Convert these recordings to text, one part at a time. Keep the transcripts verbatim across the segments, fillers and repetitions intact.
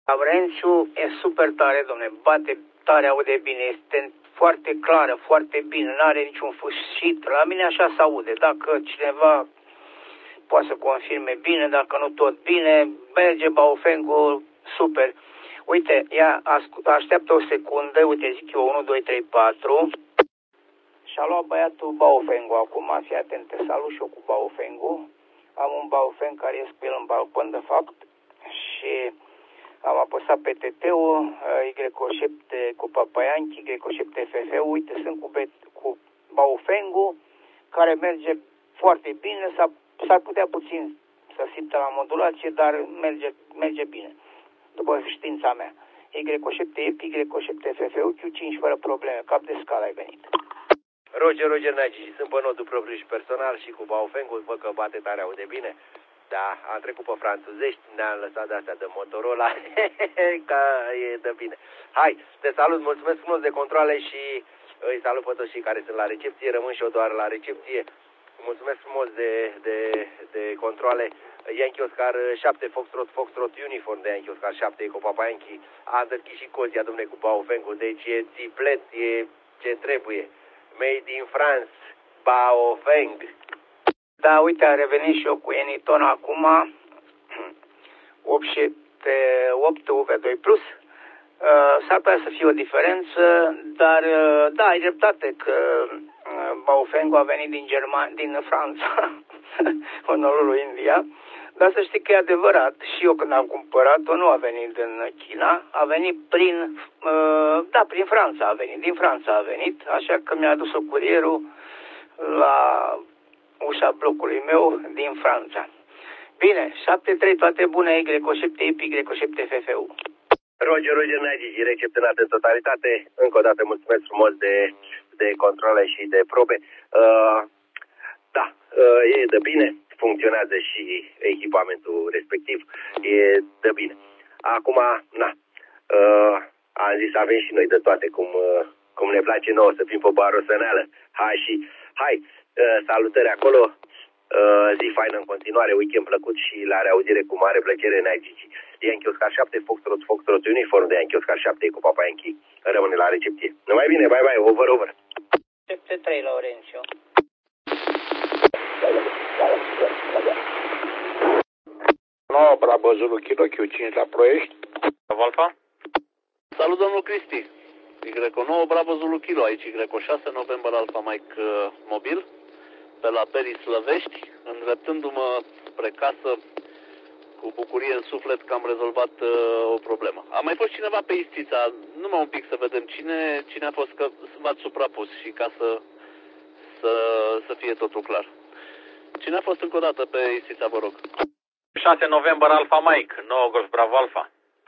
Laurențiu e super tare, domne, bate tare, aude bine, este foarte clară, foarte bine, nu are niciun fâșit. La mine așa se aude. Dacă cineva poate să confirme bine, dacă nu tot bine, merge Baofengul, super. Uite, ia așteaptă o secundă, uite, zic eu unu, doi, trei, patru. Și-a luat băiatul Baofengul acum, fii atent, te salut și eu cu Baofengul. Am un Baofeng care este pe el în balcon, de fapt, și am apăsat pe T T-ul, Y O șapte cu Papaianchi, Y O șapte F F, uite, sunt cu, cu Baofengul, care merge foarte bine, s-ar putea puțin să simtă la modulație, dar merge, merge bine, după știința mea. Y O șapte E P, Y O șapte F F, Q cinci fără probleme, cap de scală ai venit. Roger, Roger Nagi, sunt pe nodul propriu și personal și cu Baofengul, văd că bate tare, aude bine. Da, am trecut pe franțuzești, ne-am lăsat de astea de Motorola, că e de bine. Hai, te salut, mulțumesc frumos de controle și îi salut pe toți cei care sunt la recepție, rămân și eu doar la recepție. Mulțumesc frumos de, de, de controle. Yankee Oscar șapte, Foxtrot, Foxtrot, Uniform de Yankee Oscar șapte, cu Papaianchi, a deschis și Cozia, domne, cu Baofengul, deci e țiplet, e ce trebuie. Made in France, Baofeng. Da, uite, a revenit și eu cu Eniton acum, opt U V doi plus. Uh, S-ar putea să fie o diferență, dar uh, da, ai dreptate că uh, Baofengul a venit din Germania, din Franța, Honolulu, India, dar să știi că e adevărat, și eu când am cumpărat-o nu a venit din China, a venit prin, uh, da, prin Franța a venit, din Franța a venit, așa că mi-a adus-o curierul la ușa blocului meu din Franța. Bine, șapte trei, toate bune, Y O șapte E P, Y O șapte F F U. Roger, Roger Nagi, recepționat în totalitate. Încă o dată mulțumesc frumos de, de controle și de probe. Uh, da, uh, e de bine, funcționează și echipamentul respectiv, e de bine. Acum, na, uh, am zis avem și noi de toate, cum, uh, cum ne place nouă să fim pe barosăneală. Hai și, hai, uh, salutări acolo. Uh, zi faină în continuare, weekend plăcut și la reauzire cu mare plăcere, Nagi. Yankee Oscar șapte, Foxtrot, Foxtrot, Uniform de Yankee Oscar șapte cu Papaianchi. Rămâne la recepție. Numai bine, bye bye, over, over. șapte trei, Laurențiu. nouă, Bravo Zulu Kilo, Q cinci la Ploiești. Alfa. Salut, domnul Cristi. Y nouă, Bravo Zulu Kilo, aici Y șase, November Alpha Mike uh, mobil, pe la Perii Slăvești, îndreptându-mă spre casă, cu bucurie în suflet că am rezolvat uh, o problemă. A mai fost cineva pe Istița, numai un pic să vedem cine, cine a fost, că v-ați suprapus și ca să, să, să fie totul clar. Cine a fost încă o dată pe Istița, vă rog? șase November Alpha Mike, nouă Golf Bravo Alpha.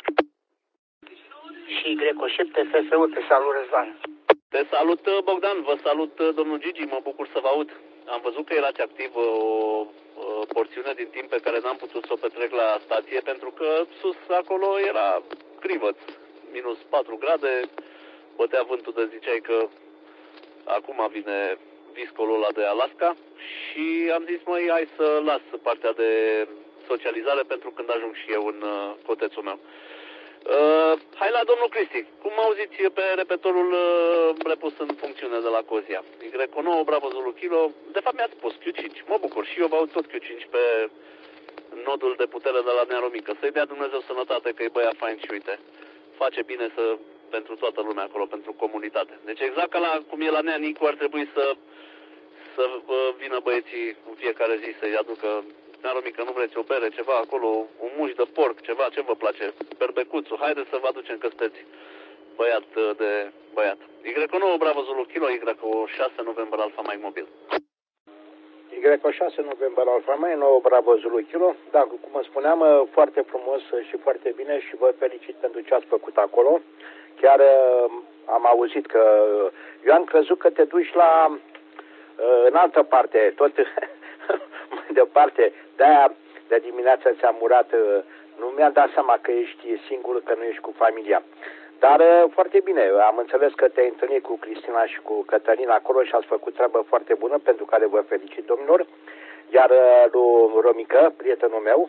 Și Y O șapte F F U, te salut, Răzvan. Te salut, Bogdan, vă salut, domnul Gigi, mă bucur să vă aud. Am văzut că erați activ o porțiune din timp pe care n-am putut să o petrec la stație, pentru că sus acolo era crivăț, minus patru grade, bătea vântul de ziceai că acum vine viscolul ăla de Alaska și am zis, măi, hai să las partea de socializare pentru când ajung și eu în cotețul meu. Uh, hai la domnul Cristi, cum auziți pe repetorul uh, repus în funcțiune de la Cozia? Y nouă, Bravo Zulu Kilo, de fapt mi-ați spus Q cinci, mă bucur și eu vă aud tot Q cinci pe nodul de putere de la Nearu Mică. Să-i dea Dumnezeu sănătate că e băia fain și uite, face bine să, pentru toată lumea acolo, pentru comunitate. Deci exact ca la, cum e la Nea Nicu, ar trebui să, să uh, vină băieții în fiecare zi să-i aducă Nearu Mică, nu vreți o bere, ceva acolo, un muș de porc, ceva, ce vă place? Berbecuțul, haideți să vă aducem că sunteți băiat de băiat. Y nouă, Bravo Zulu Kilo, Y șase November Alpha Mike mobil. Y șase November Alpha Mike, nouă Bravo Zulu Kilo. Da, cum spuneam, foarte frumos și foarte bine și vă felicit pentru ce ați făcut acolo. Chiar am auzit că eu am crezut că te duci la în altă parte, tot mai departe, de-aia de dimineața ți-am murat, nu mi-am dat seama că ești singur, că nu ești cu familia. Dar foarte bine, am înțeles că te-ai întâlnit cu Cristina și cu Cătălina acolo și ați făcut treabă foarte bună, pentru care vă felicit, domnilor. Iar lui Romică, prietenul meu,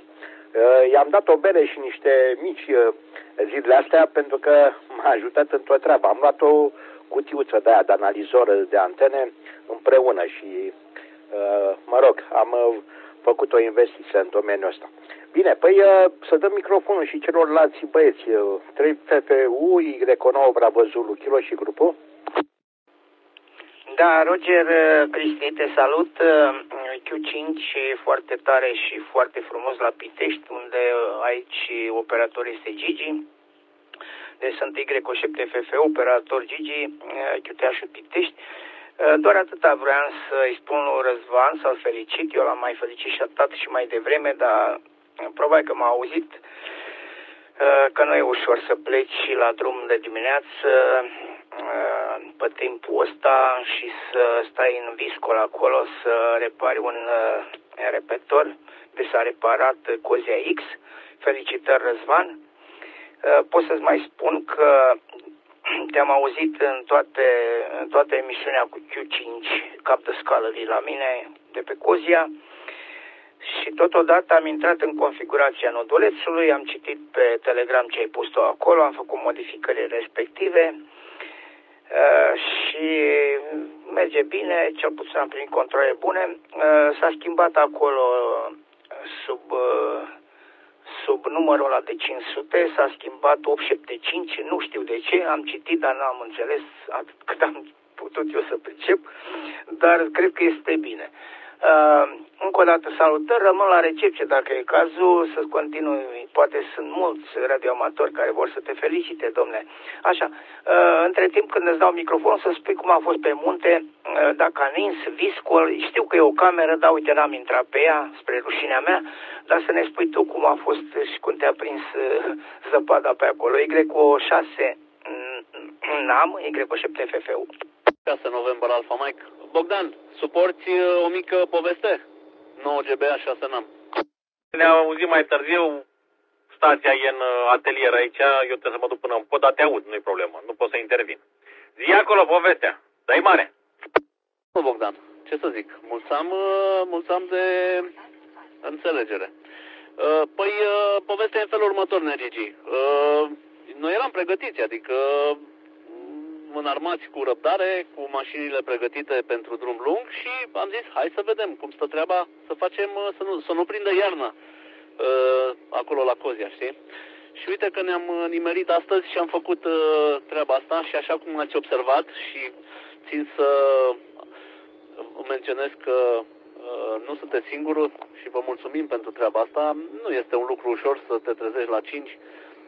I-am dat o bere și niște mici zilele astea pentru că m-a ajutat în tot treaba. Am luat o cutiuță de aia de analizor de antene împreună și, mă rog, am făcut o investiție în domeniul ăsta. Bine, păi să dăm microfonul și celorlalți băieți. trei F F U, Y nouă, Bravo Zulu, Kilo și grupul. Da, Roger, Cristi, te salut. Q cinci foarte tare și foarte frumos la Pitești, unde aici operator este Gigi. Deci sunt Y șapte F F, operator Gigi, Q T H Pitești. Doar atâta vreau să-i spun lui Răzvan, să-l felicit. Eu l-am mai felicitat și mai devreme, dar probabil că m-a auzit că nu e ușor să pleci la drum de dimineață pe timpul ăsta și să stai în viscol acolo să repari un repetor. Deci s-a reparat Cozia X. Felicitări, Răzvan. Pot să-ți mai spun că te-am auzit în toate, în toate emisiunea cu Q cinci, cap de scală de la mine, de pe Cozia. Și totodată am intrat în configurația nodulețului, am citit pe Telegram ce ai pus tu acolo, am făcut modificările respective uh, și merge bine, cel puțin am primit controle bune. Uh, s-a schimbat acolo sub, uh, sub numărul ăla de cinci sute, s-a schimbat opt șapte cinci, nu știu de ce, am citit, dar n-am înțeles atât cât am putut eu să pricep, dar cred că este bine. Uh, încă o dată salutări, rămân la recepție dacă e cazul, să continui, poate sunt mulți radioamatori care vor să te felicite, domne. Așa, uh, între timp când îți dau microfonul să spui cum a fost pe munte, uh, dacă a nins, viscol, știu că e o cameră, dar uite n-am intrat pe ea, spre rușinea mea, dar să ne spui tu cum a fost și cum te-a prins uh, zăpada pe acolo. Y șase N-am, Y șapte F F U. șase noiembrie Alfa Mike. Bogdan, suporți o mică poveste? nouă G B A șase N-am. Ne-am auzit mai târziu, stația e în atelier aici, eu trebuie să mă duc până în pod, dar te aud, nu-i problemă, nu pot să intervin. Zi acolo povestea, dai mare. Nu, Bogdan, ce să zic, mulțam, mulțam de înțelegere. Păi, povestea e în felul următor, Negigi. Noi eram pregătiți, adică înarmați cu răbdare, cu mașinile pregătite pentru drum lung și am zis, hai să vedem cum stă treaba, să facem, să nu, să nu prindă iarna uh, acolo la Cozia, știi? Și uite că ne-am nimerit astăzi și am făcut uh, treaba asta și așa cum ați observat și țin să menționez că uh, nu sunteți singuri și vă mulțumim pentru treaba asta. Nu este un lucru ușor să te trezești la cinci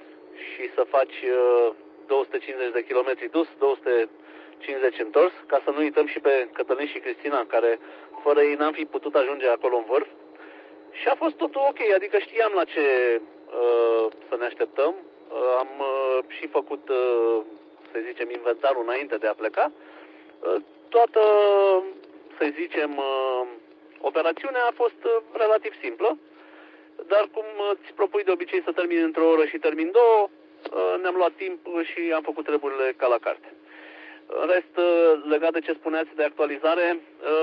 și să faci uh, două sute cincizeci de kilometri dus, două sute cincizeci întors, ca să nu uităm și pe Cătălin și Cristina, care fără ei n-am fi putut ajunge acolo în vârf. Și a fost totul ok, adică știam la ce uh, să ne așteptăm. Uh, am uh, și făcut, uh, să zicem, inventarul înainte de a pleca. Uh, toată, să zicem, uh, operațiunea a fost uh, relativ simplă, dar cum îți propui de obicei să termin într-o oră și termin două, ne-am luat timp și am făcut treburile ca la carte. În rest, legat de ce spuneați de actualizare,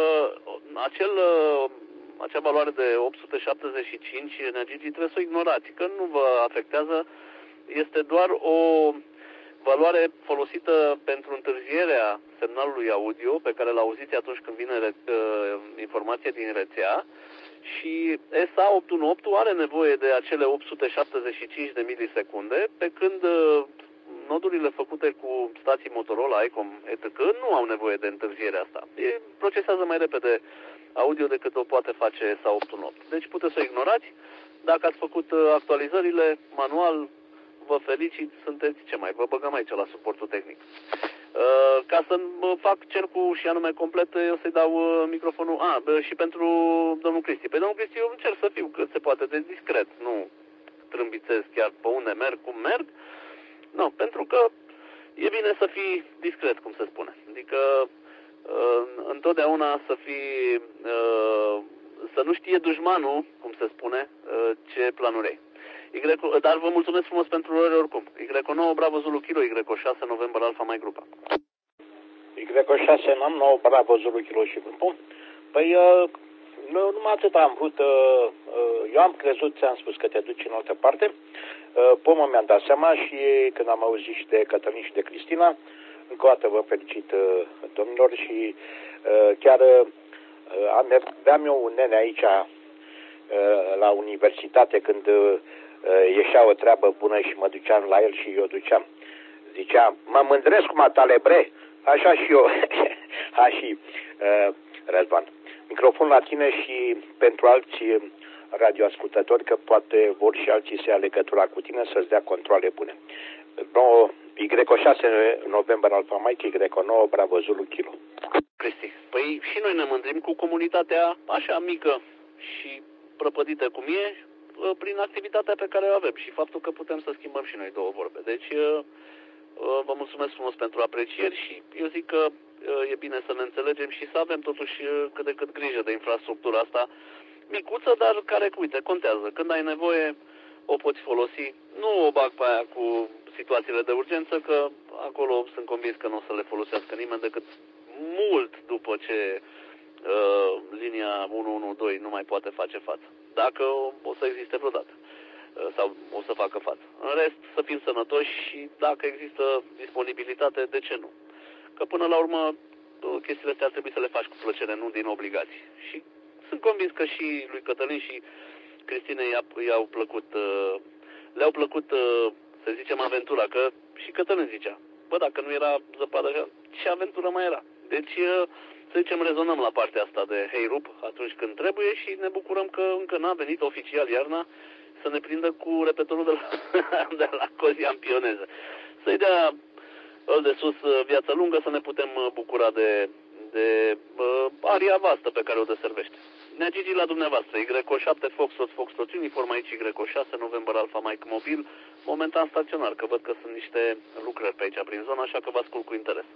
acel, acea valoare de opt sute șaptezeci și cinci energii trebuie să o ignorați, că nu vă afectează, este doar o valoare folosită pentru întârzierea semnalului audio, pe care l-auziți atunci când vine informație din rețea, și S A opt unu opt are nevoie de acele opt sute șaptezeci și cinci de milisecunde, pe când nodurile făcute cu stații Motorola, ICOM, et cetera nu au nevoie de întârzierea asta. E procesează mai repede audio decât o poate face S A opt unu opt. Deci puteți să o ignorați. Dacă ați făcut actualizările manual, vă felicit, sunteți ce mai, vă băgăm aici la suportul tehnic. Uh, ca să fac cercul și anume complet, eu să-i dau uh, microfonul. A, ah, și pentru domnul Cristi. Pe domnul Cristi eu încerc să fiu cât se poate de discret, nu trâmbițez chiar pe unde merg, cum merg. Nu, pentru că e bine să fii discret, cum se spune. Adică uh, întotdeauna să fii, uh, să nu știe dușmanul, cum se spune, uh, ce planuri ai. Y, dar vă mulțumesc frumos pentru orele oricum. Y nouă Bravo Zulu Kilo, Y șase noiembrie Alfa Mike Grupa. Y șase N-am, nouă Bravo Zulu Kilo și grupul. Păi nu, numai atât am vrut, uh, uh, eu am crezut, ți-am spus că te duci în altă parte, uh, pomul mi-am dat seama și când am auzit și de Cătălin și de Cristina, încă o dată vă felicit, uh, domnilor, și uh, chiar uh, aveam eu un nene aici uh, la universitate când uh, ieșea o treabă bună și mă duceam la el și eu duceam. Zicea, mă mândresc cu matale bre, așa și eu, ha și uh, Răzvan. Microfon la tine și pentru alți radioascultători, că poate vor și alții să ia legătura cu tine să-ți dea controle bune. No, Y șase November Alfa Mike, Y nouă Bravo Zulu Kilo. Cristi, păi și noi ne mândrim cu comunitatea așa mică și prăpădită cum e, prin activitatea pe care o avem și faptul că putem să schimbăm și noi două vorbe. Deci vă mulțumesc frumos pentru aprecieri și eu zic că e bine să ne înțelegem și să avem totuși cât de cât grijă de infrastructura asta micuță, dar care, uite, contează. Când ai nevoie, o poți folosi. Nu o bag pe aia cu situațiile de urgență, că acolo sunt convins că nu o să le folosească nimeni decât mult după ce uh, linia unu unu doi nu mai poate face față. Dacă o să existe vreodată. Uh, sau o să facă față. În rest, să fim sănătoși și dacă există disponibilitate, de ce nu? Că până la urmă, chestiile astea ar trebui să le faci cu plăcere, nu din obligații. Și sunt convins că și lui Cătălin și Cristinei i-au plăcut, le-au plăcut, să zicem, aventura, că și Cătălin zicea, bă, dacă nu era zăpadă așa, ce aventură mai era? Deci, să zicem, rezonăm la partea asta de hey rup atunci când trebuie și ne bucurăm că încă n-a venit oficial iarna să ne prindă cu repetorul de la, de la Cozian Pioneză. Să-i dea îl de sus viață lungă, să ne putem bucura de, de uh, aria vastă pe care o deservește. Nea Gigi la dumneavoastră, Y șapte Foxtrot Foxtrot Uniform, aici Y șase November Alpha Mike Mobil, momentan staționar, că văd că sunt niște lucrări pe aici prin zonă, așa că vă ascult cu interes.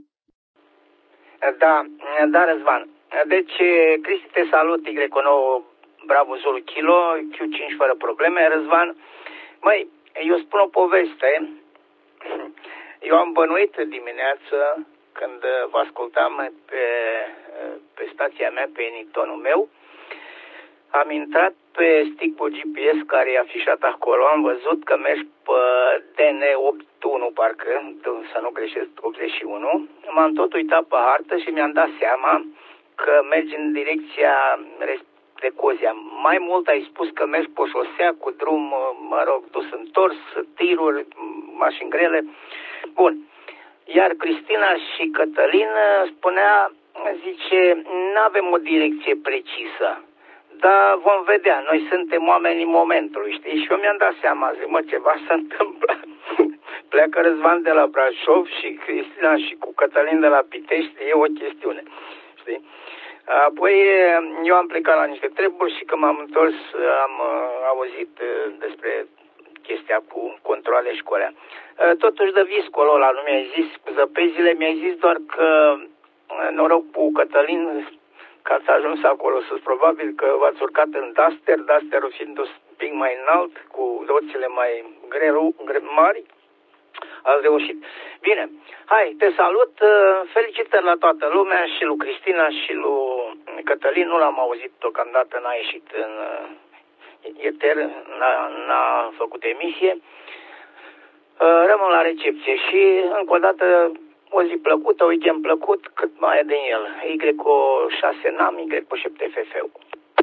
Da, da, Răzvan. Deci, Cristi, te salut, Y nouă Bravo Zulu Kilo, Q cinci fără probleme, Răzvan. Măi, eu spun o poveste. Eu am bănuit dimineață când vă ascultam pe, pe stația mea, pe Enitonul meu. Am intrat pe stick-ul G P S care e afișat acolo, am văzut că mergi pe D N optzeci și unu, parcă, să nu greșesc, optzeci și unu. M-am tot uitat pe hartă și mi-am dat seama că mergi în direcția de Cozia. Mai mult ai spus că mergi pe șosea cu drum, mă rog, dus întors, tiruri, mașini grele. Bun. Iar Cristina și Cătălin spunea, zice, nu avem o direcție precisă, dar vom vedea, noi suntem oamenii momentului, știi? Și eu mi-am dat seama, zic, mă, ceva s-a întâmplat. Pleacă Răzvan de la Brașov și Cristina și cu Cătălin de la Pitești, e o chestiune, știi? Apoi eu am plecat la niște treburi și când m-am întors am auzit despre chestia cu controle și cu alea. Totuși de viscul ăla, nu mi-ai zis, cu zăpezile, mi-ai zis doar că noroc cu Cătălin că ați ajuns acolo sus, probabil că v-ați urcat în Duster, Dusterul fiind un pic mai înalt, cu roțile mai greu, gre, mari, ați reușit. Bine, hai, te salut, felicitări la toată lumea și lui Cristina și lui Cătălin, nu l-am auzit deocamdată, n-a ieșit în eter, n-a făcut emisie. Rămân la recepție și încă o dată o zi plăcută, weekend plăcut, cât mai e din el. Y șase N A M, Y șapte F F U.